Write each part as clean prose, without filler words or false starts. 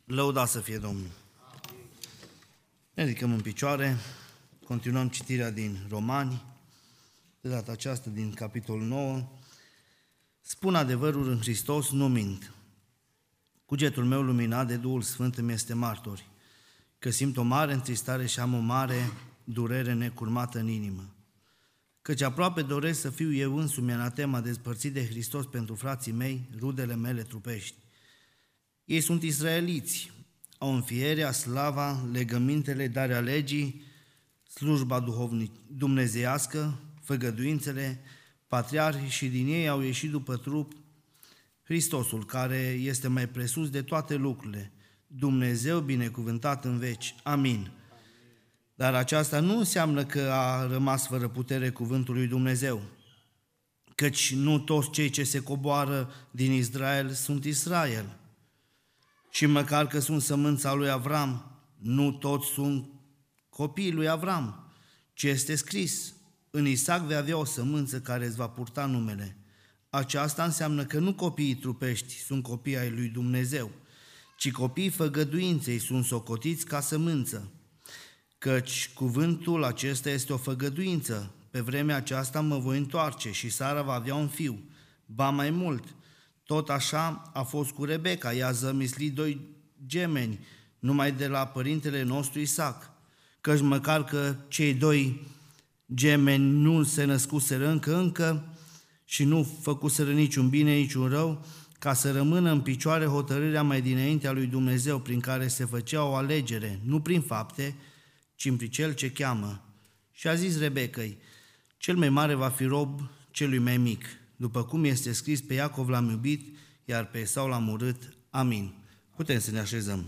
Lăudați să fie Domnul! Ne ridicăm în picioare, continuăm citirea din Romani, de data aceasta din capitolul 9. Spun adevărul în Hristos, nu mint. Cugetul meu luminat de Duhul Sfânt îmi este martori, că simt o mare întristare și am o mare durere necurmată în inimă. Căci aproape doresc să fiu eu însumi anatema despărțit de Hristos pentru frații mei, rudele mele trupești. Ei sunt israeliți, au înfierea, slava, legămintele, darea legii, slujba dumnezeiască, făgăduințele, patriarhii și din ei au ieșit după trup Hristosul, care este mai presus de toate lucrurile, Dumnezeu binecuvântat în veci. Amin. Dar aceasta nu înseamnă că a rămas fără putere cuvântul lui Dumnezeu, căci nu toți cei ce se coboară din Israel sunt Israel. Și măcar că sunt sămânța lui Avram, nu toți sunt copiii lui Avram, ci este scris: în Isaac vei avea o sămânță care îți va purta numele. Aceasta înseamnă că nu copiii trupești sunt copii ai lui Dumnezeu, ci copiii făgăduinței sunt socotiți ca sămânță. Căci cuvântul acesta este o făgăduință. Pe vremea aceasta mă voi întoarce și Sara va avea un fiu. Ba mai mult, tot așa a fost cu Rebecca, ea zămisli 2 gemeni, numai de la părintele nostru Isaac. Căci măcar că cei 2 gemeni nu se născuseră încă și nu făcuseră niciun bine, niciun rău, ca să rămână în picioare hotărârea mai dinaintea lui Dumnezeu, prin care se făcea o alegere, nu prin fapte, ci prin cel ce cheamă. Și a zis Rebecăi: cel mai mare va fi rob celui mai mic, după cum este scris: pe Iacov l-am iubit, iar pe Esau l-am urât. Amin. Putem să ne așezăm.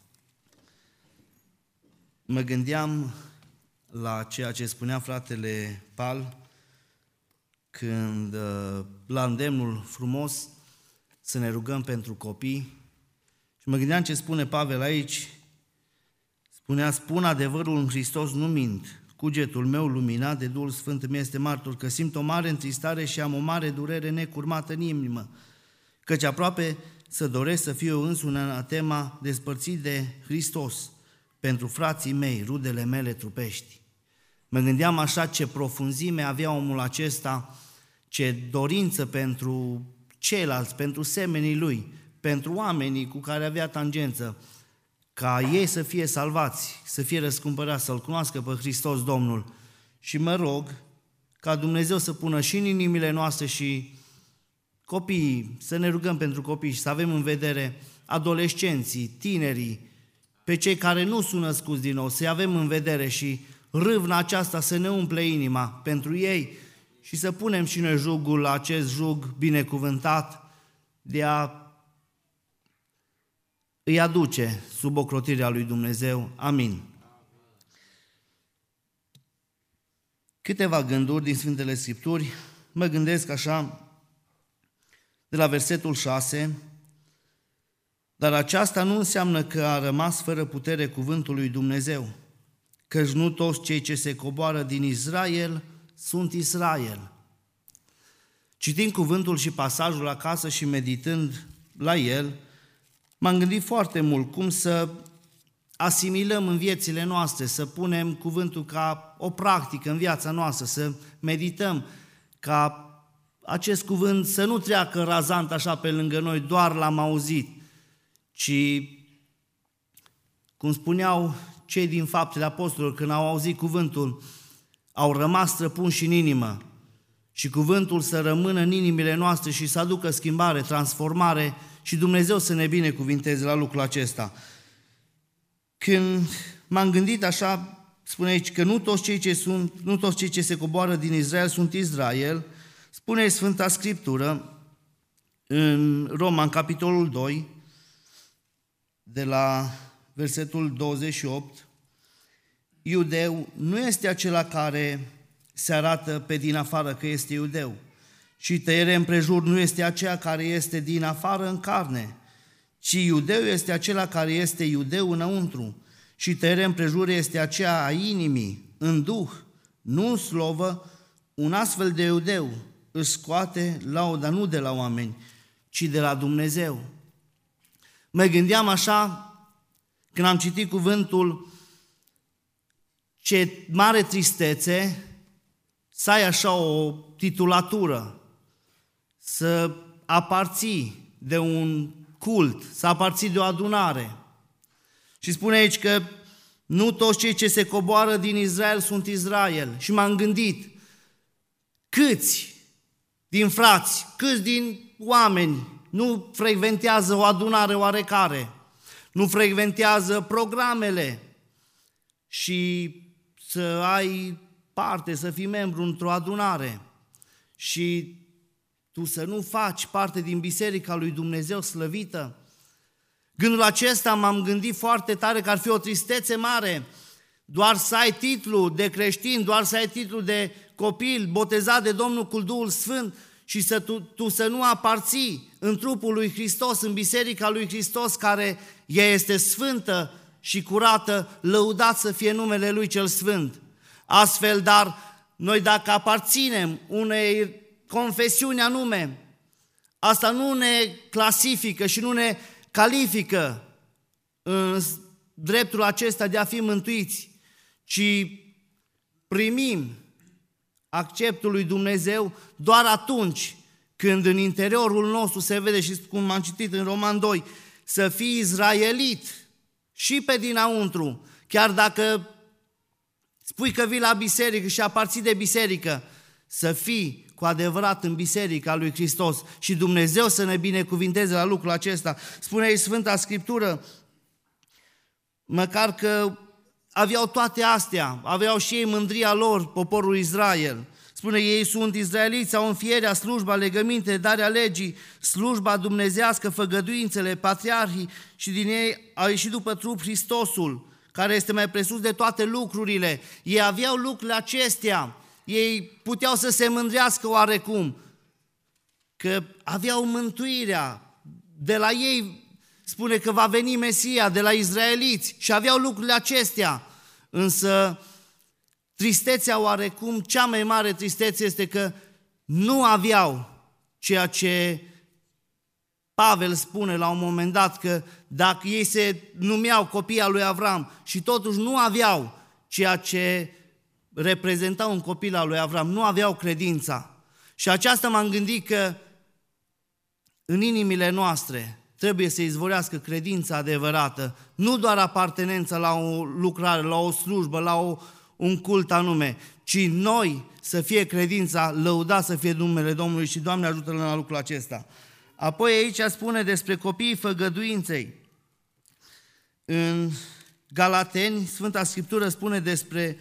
Mă gândeam la ceea ce spunea fratele Pal când, la îndemnul frumos să ne rugăm pentru copii, și mă gândeam ce spune Pavel aici. Spunea: spun adevărul în Hristos, nu mint. Cugetul meu luminat de Duhul Sfânt îmi este martor, că simt o mare întristare și am o mare durere necurmată în inimă, căci aproape să doresc să fiu eu însumi anatema despărțit de Hristos pentru frații mei, rudele mele trupești. Mă gândeam așa ce profunzime avea omul acesta, ce dorință pentru ceilalți, pentru semenii lui, pentru oamenii cu care avea tangență, ca ei să fie salvați, să fie răscumpărați, să-L cunoască pe Hristos Domnul. Și mă rog ca Dumnezeu să pună și în inimile noastre și copiii, să ne rugăm pentru copii și să avem în vedere adolescenții, tinerii, pe cei care nu sunt născuți din nou, să avem în vedere și râvna aceasta să ne umple inima pentru ei și să punem și noi jugul la acest jug binecuvântat de a îi aduce sub ocrotirea lui Dumnezeu. Amin. Câteva gânduri din Sfintele Scripturi. Mă gândesc așa, de la versetul 6, dar aceasta nu înseamnă că a rămas fără putere cuvântul lui Dumnezeu, căci nu toți cei ce se coboară din Israel sunt Israel. Citind cuvântul și pasajul acasă și meditând la el, m-am gândit foarte mult cum să asimilăm în viețile noastre, să punem cuvântul ca o practică în viața noastră, să medităm ca acest cuvânt să nu treacă razant așa pe lângă noi, doar l-am auzit, ci, cum spuneau cei din Faptele Apostolilor, când au auzit cuvântul, au rămas străpunși în inimă, și cuvântul să rămână în inimile noastre și să aducă schimbare, transformare, și Dumnezeu să ne binecuvinteze la lucrul acesta. Când m-am gândit așa, spune aici că nu toți cei ce se coboară din Israel sunt Israel, spune Sfânta Scriptură în Roma, în capitolul 2, de la versetul 28, iudeu nu este acela care se arată pe din afară că este iudeu, și tăiere împrejur nu este aceea care este din afară în carne, ci iudeu este acela care este iudeu înăuntru, și tăiere împrejur este aceea a inimii, în duh, nu în slovă. Un astfel de iudeu își scoate lauda nu de la oameni, ci de la Dumnezeu. Mă gândeam așa când am citit cuvântul, ce mare tristețe să ai așa o titulatură, să aparții de un cult, să aparții de o adunare. Și spune aici că nu toți cei ce se coboară din Israel sunt Israel. Și m-am gândit, câți din frați, câți din oameni nu frecventează o adunare oarecare, nu frecventează programele și să ai parte, să fii membru într-o adunare și tu să nu faci parte din Biserica lui Dumnezeu slăvită? Gândul acesta m-am gândit foarte tare că ar fi o tristețe mare doar să ai titlu de creștin, doar să ai titlu de copil botezat de Domnul cu Duhul Sfânt și să tu să nu aparții în trupul lui Hristos, în Biserica lui Hristos, care ea este sfântă și curată, lăudat să fie numele Lui cel Sfânt. Astfel, dar noi dacă aparținem unei confesiuni anume, asta nu ne clasifică și nu ne califică în dreptul acesta de a fi mântuiți, ci primim acceptul lui Dumnezeu doar atunci când în interiorul nostru se vede, și cum am citit în Roman 2, să fii izraelit și pe dinăuntru, chiar dacă spui că vii la biserică și aparții de biserică, să fii cu adevărat în biserica lui Hristos și Dumnezeu să ne binecuvinteze la lucrul acesta. Spune aici Sfânta Scriptură, măcar că aveau toate astea, aveau și ei mândria lor, poporul Israel. Spune, ei sunt izraeliți, au înfierea, slujba, legăminte, darea legii, slujba dumnezească, făgăduințele, patriarhii și din ei au ieșit după trup Hristosul, care este mai presus de toate lucrurile. Ei aveau lucrurile acestea, ei puteau să se mândrească oarecum, că aveau mântuirea, de la ei spune că va veni Mesia, de la izraeliți, și aveau lucrurile acestea, însă tristețea oarecum, cea mai mare tristețe este că nu aveau ceea ce Pavel spune la un moment dat, că dacă ei se numeau copii al lui Avram și totuși nu aveau ceea ce reprezenta un copil al lui Avram, nu aveau credința. Și aceasta m-am gândit că în inimile noastre trebuie să izvorească credința adevărată, nu doar apartenența la o lucrare, la o slujbă, la un cult anume, ci noi să fie credința, lăudat să fie numele Domnului și Doamne ajută-ne la lucrul acesta. Apoi aici spune despre copiii făgăduinței. În Galateni, Sfânta Scriptură spune despre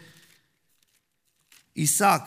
Isaac.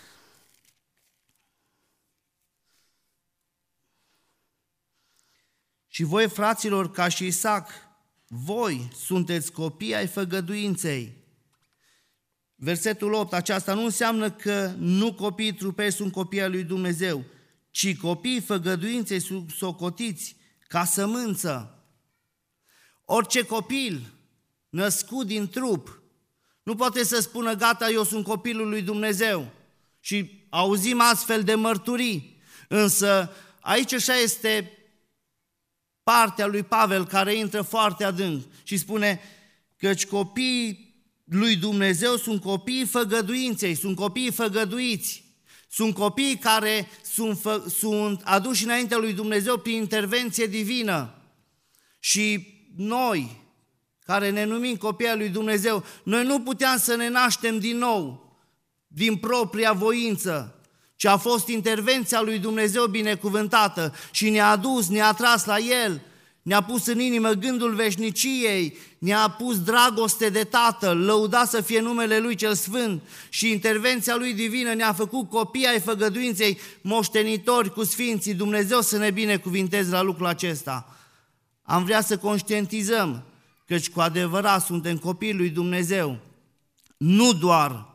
Și voi, fraților, ca și Isaac, voi sunteți copii ai făgăduinței. Versetul 8, aceasta nu înseamnă că nu copiii trupei sunt copii ai lui Dumnezeu, ci copiii făgăduinței socotiți ca sămânță. Orice copil născut din trup nu poate să spună, gata, eu sunt copilul lui Dumnezeu. Și auzim astfel de mărturii. Însă aici așa este partea lui Pavel care intră foarte adânc și spune căci copiii lui Dumnezeu sunt copiii făgăduinței, sunt copiii făgăduiți, sunt copiii care sunt aduși înaintea lui Dumnezeu prin intervenție divină. Și noi, care ne numim copii ai lui Dumnezeu, noi nu puteam să ne naștem din nou, din propria voință, ci a fost intervenția lui Dumnezeu binecuvântată și ne-a adus, ne-a tras la El, ne-a pus în inimă gândul veșniciei, ne-a pus dragoste de Tatăl, lăudat să fie numele Lui cel Sfânt, și intervenția Lui divină ne-a făcut copii ai făgăduinței, moștenitori cu Sfinții. Dumnezeu să ne binecuvinteze la lucrul acesta. Am vrea să conștientizăm căci cu adevărat suntem copiii lui Dumnezeu, nu doar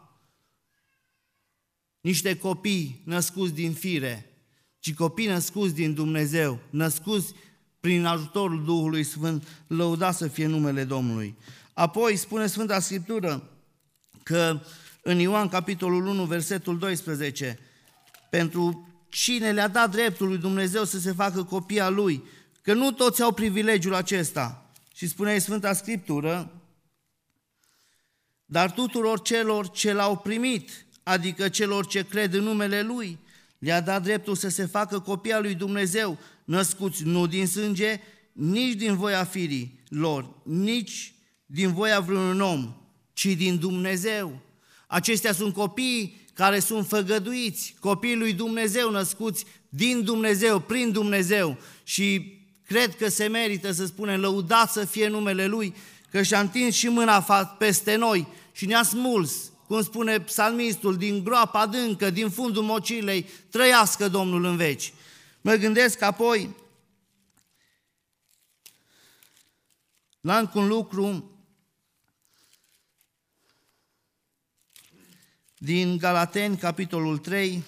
niște copii născuți din fire, ci copii născuți din Dumnezeu, născuți prin ajutorul Duhului Sfânt, lăudat să fie numele Domnului. Apoi spune Sfânta Scriptură că în Ioan capitolul 1, versetul 12, pentru cine le-a dat dreptul lui Dumnezeu să se facă copii al Lui, că nu toți au privilegiul acesta. Și spune Sfânta Scriptură, dar tuturor celor ce l-au primit, adică celor ce cred în numele Lui, le-a dat dreptul să se facă copii al lui Dumnezeu, născuți nu din sânge, nici din voia firii lor, nici din voia vreunui om, ci din Dumnezeu. Aceștia sunt copiii care sunt făgăduiți, copiii lui Dumnezeu, născuți din Dumnezeu, prin Dumnezeu. Și cred că se merită să spunem, lăudat să fie numele Lui, că și-a întins și mâna peste noi și ne-a smuls, cum spune psalmistul, din groapa adâncă, din fundul mocilei, trăiască Domnul în veci. Mă gândesc apoi la încă un lucru din Galateni, capitolul 3,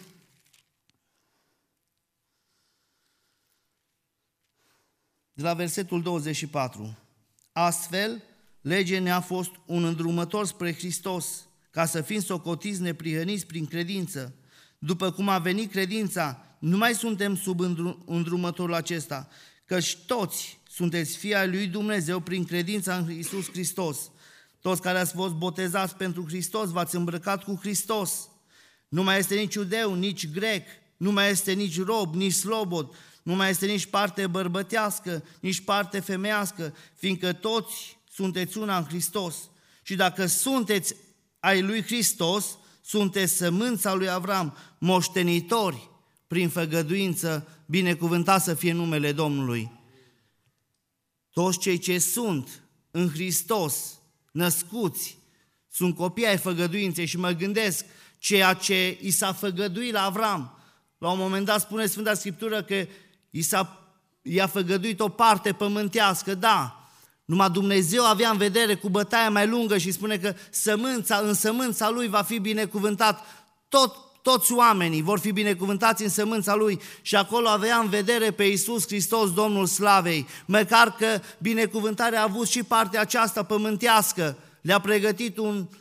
de la versetul 24. Astfel, legea ne-a fost un îndrumător spre Hristos, ca să fim socotiți neprihăniți prin credință. După cum a venit credința, nu mai suntem sub îndrumătorul acesta, căci toți sunteți fii ai lui Dumnezeu prin credința în Iisus Hristos. Toți care ați fost botezați pentru Hristos, v-ați îmbrăcat cu Hristos. Nu mai este nici iudeu, nici grec, nu mai este nici rob, nici slobod, nu mai este nici parte bărbătească, nici parte femeiască, fiindcă toți sunteți una în Hristos. Și dacă sunteți ai lui Hristos, sunteți sămânța lui Avram, moștenitori prin făgăduință, binecuvântat să fie numele Domnului. Toți cei ce sunt în Hristos, născuți, sunt copii ai făgăduinței și mă gândesc ceea ce i s-a făgăduit la Avram. La un moment dat spune Sfânta Scriptură că i-a făgăduit o parte pământească, da, numai Dumnezeu avea în vedere cu bătaia mai lungă și spune că în sămânța lui va fi binecuvântat toți oamenii vor fi binecuvântați în sămânța Lui și acolo avea în vedere pe Iisus Hristos, Domnul Slavei, măcar că binecuvântarea a avut și partea aceasta pământească, le-a pregătit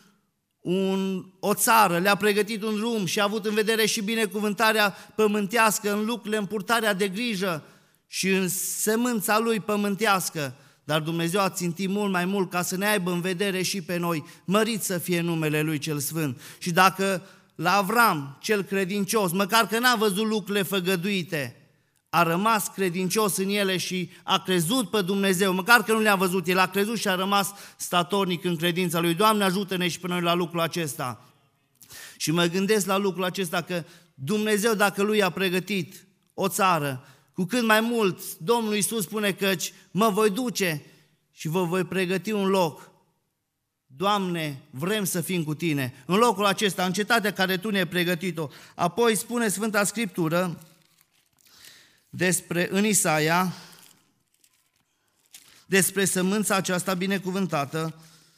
o țară, le-a pregătit un drum și a avut în vedere și binecuvântarea pământească în lucrurile, în purtarea de grijă și în sămânța Lui pământească. Dar Dumnezeu a țintit mult mai mult ca să ne aibă în vedere și pe noi, mărit să fie numele Lui cel Sfânt. Și dacă la Avram, cel credincios, măcar că n-a văzut lucrurile făgăduite, a rămas credincios în ele și a crezut pe Dumnezeu, măcar că nu le-a văzut, el a crezut și a rămas statornic în credința Lui. Doamne, ajută-ne și pe noi la lucrul acesta. Și mă gândesc la lucrul acesta că Dumnezeu, dacă Lui a pregătit o țară, cu cât mai mult Domnul Iisus spune căci mă voi duce și vă voi pregăti un loc. Doamne, vrem să fim cu Tine în locul acesta, în cetatea care Tu ne-ai pregătit-o. Apoi spune Sfânta Scriptură în Isaia, despre sămânța aceasta binecuvântată.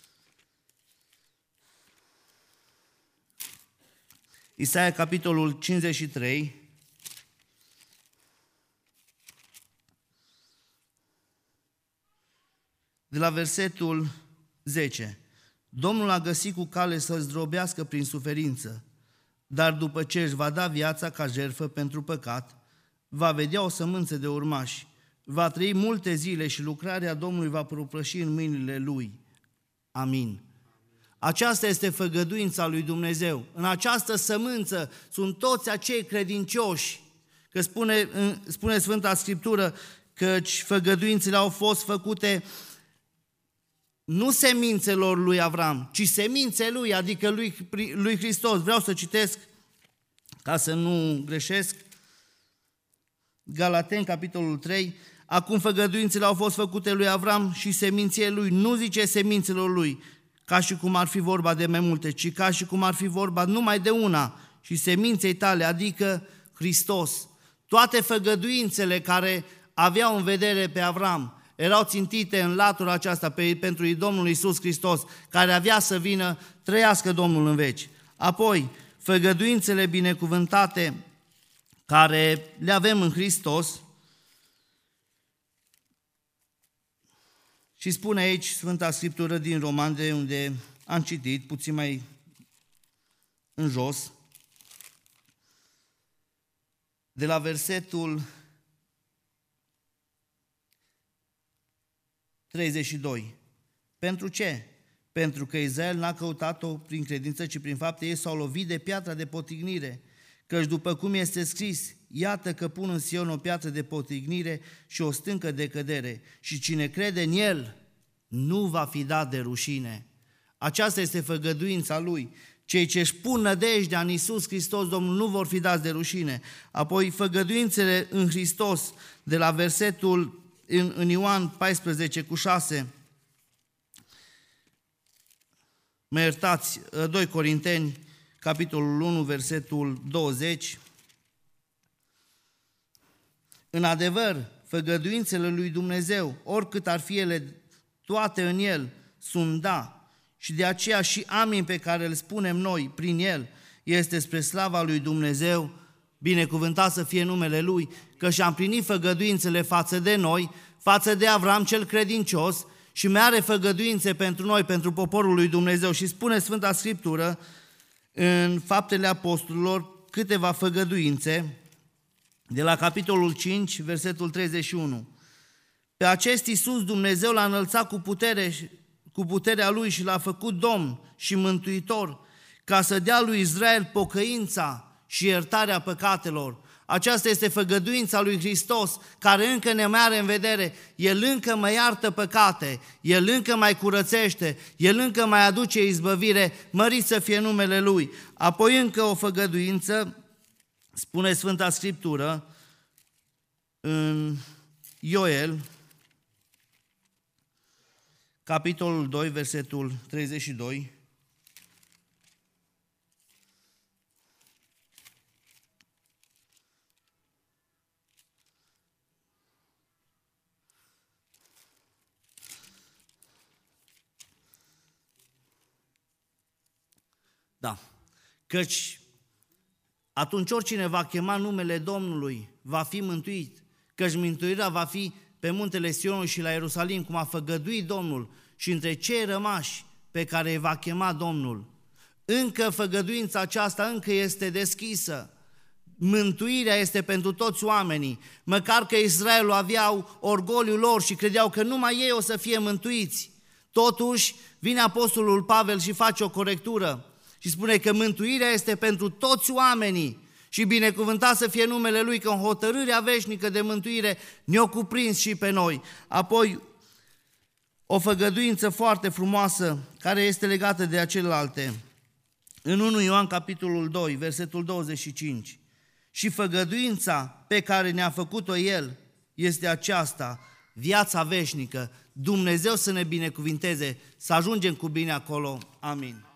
Isaia, capitolul 53, de la versetul 10. Domnul a găsit cu cale să-l zdrobească prin suferință, dar după ce își va da viața ca jertfă pentru păcat, va vedea o sămânță de urmași, va trăi multe zile și lucrarea Domnului va propăși în mâinile Lui. Amin. Aceasta este făgăduința lui Dumnezeu. În această sămânță sunt toți acei credincioși, că spune Sfânta Scriptură căci făgăduințele au fost făcute nu semințelor lui Avram, ci semințe lui, adică lui Hristos. Vreau să citesc ca să nu greșesc. Galateni, capitolul 3. Acum făgăduințele au fost făcute lui Avram și semințele lui. Nu zice semințelor lui, ca și cum ar fi vorba de mai multe, ci ca și cum ar fi vorba numai de una și seminței tale, adică Hristos. Toate făgăduințele care aveau în vedere pe Avram erau țintite în latura aceasta pentru Domnul Iisus Hristos, care avea să vină, trăiască Domnul în veci. Apoi, făgăduințele binecuvântate care le avem în Hristos, și spune aici Sfânta Scriptură din Roman, de unde am citit, puțin mai în jos, de la versetul 32. Pentru ce? Pentru că Israel n-a căutat-o prin credință, ci prin fapte ei s-au lovit de piatra de potignire. Căci după cum este scris, iată că pun în Sion o piatră de potignire și o stâncă de cădere, și cine crede în el nu va fi dat de rușine. Aceasta este făgăduința lui. Cei ce își pun nădejdea în Iisus Hristos, Domnul, nu vor fi dați de rușine. Apoi făgăduințele în Hristos, de la versetul în Ioan 14:6, mă iertați, 2 Corinteni, capitolul 1, versetul 20. În adevăr, făgăduințele lui Dumnezeu, oricât ar fi ele toate în el, sunt da, și de aceea și amin pe care îl spunem noi prin el este spre slava lui Dumnezeu, binecuvântat să fie numele lui, că și-a împlinit făgăduințele față de noi, față de Avram cel credincios, și mai are făgăduințe pentru noi, pentru poporul lui Dumnezeu. Și spune Sfânta Scriptură în Faptele Apostolilor câteva făgăduințe, de la capitolul 5, versetul 31. Pe acest Iisus Dumnezeu l-a înălțat cu puterea Lui și l-a făcut Domn și Mântuitor, ca să dea lui Israel pocăința și iertarea păcatelor. Aceasta este făgăduința lui Hristos, care încă ne mai are în vedere. El încă mai iartă păcate, El încă mai curățește, El încă mai aduce izbăvire, mărit să fie numele Lui. Apoi încă o făgăduință, spune Sfânta Scriptură, în Ioel, capitolul 2, versetul 32. Da, căci atunci oricine va chema numele Domnului va fi mântuit, căci mântuirea va fi pe muntele Sionului și la Ierusalim, cum a făgăduit Domnul, și între cei rămași pe care îi va chema Domnul. Încă făgăduința aceasta încă este deschisă. Mântuirea este pentru toți oamenii, măcar că Israelul aveau orgoliul lor și credeau că numai ei o să fie mântuiți. Totuși vine Apostolul Pavel și face o corectură și spune că mântuirea este pentru toți oamenii și binecuvântat să fie numele Lui, că în hotărârea veșnică de mântuire ne-o cuprins și pe noi. Apoi o făgăduință foarte frumoasă care este legată de celelalte. În 1 Ioan capitolul 2, versetul 25. Și făgăduința pe care ne-a făcut-o El este aceasta, viața veșnică. Dumnezeu să ne binecuvinteze, să ajungem cu bine acolo. Amin.